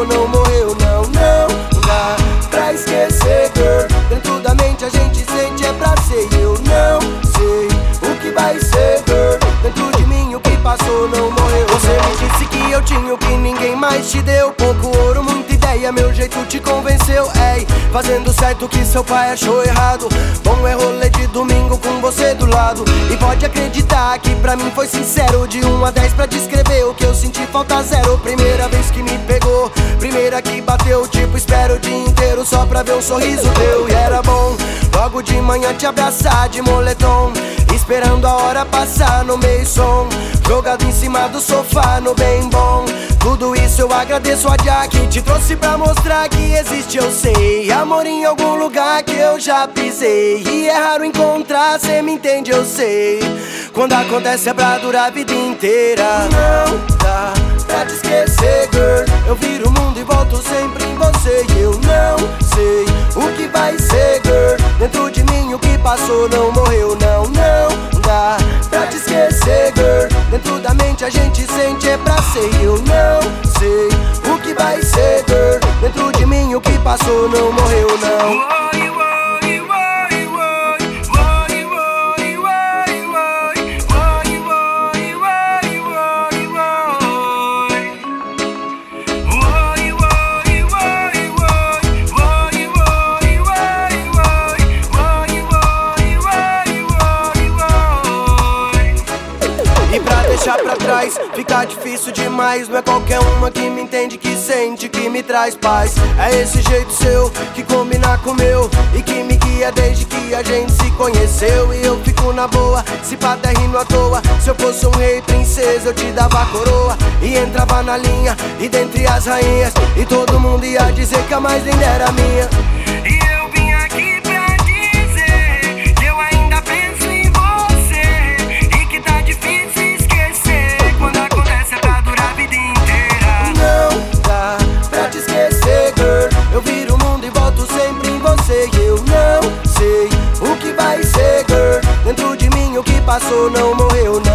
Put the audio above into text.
passou não morreu, não, não dá pra esquecer, girl. Dentro da mente a gente sente é pra ser. Eu não sei o que vai ser, girl. Dentro de mim o que passou não morreu. Você me disse que eu tinha o que ninguém mais te deu. Pouco ouro, muita ideia, meu jeito te convenceu. Ei, fazendo certo o que seu pai achou errado. Bom é rolê de domingo com você do lado. E pode acreditar que pra mim foi sincero. De 1 a 10 pra descrever o que eu senti, falta zero. Primeira vez que me pegou, primeira que bateu. Tipo, espero o dia inteiro só pra ver um sorriso teu. E era bom logo de manhã te abraçar de moletom, esperando a hora passar no meio som, jogado em cima do sofá no bem bom. Tudo isso eu agradeço a Jah que te trouxe pra mostrar que existe, eu sei, amor em algum lugar que eu já pisei. E é raro encontrar, cê me entende, eu sei. Quando acontece é pra durar a vida inteira. Não dá pra te esquecer, girl. Eu viro o mundo e volto sempre em você. E eu não sei o que vai ser, girl. Dentro de mim o que passou não morreu, não, não dá pra te esquecer, girl. Dentro da mente a gente sente é pra ser. Eu não sei o que vai ser, girl. Dentro de mim o que passou não morreu, não. Deixar pra trás, fica difícil demais. Não é qualquer uma que me entende, que sente, que me traz paz. É esse jeito seu que combina com o meu e que me guia desde que a gente se conheceu. E eu fico na boa, se pá até rindo à toa. Se eu fosse um rei, princesa, eu te dava a coroa e entrava na linha, e dentre as rainhas, e todo mundo ia dizer que a mais linda era minha. E eu vim aqui pra dizer que eu ainda penso em você e que tá difícil quando acontece é pra durar a vida inteira. Não dá pra te esquecer, girl. Eu viro o mundo e volto sempre em você. E eu não sei o que vai ser, girl. Dentro de mim o que passou não morreu, não.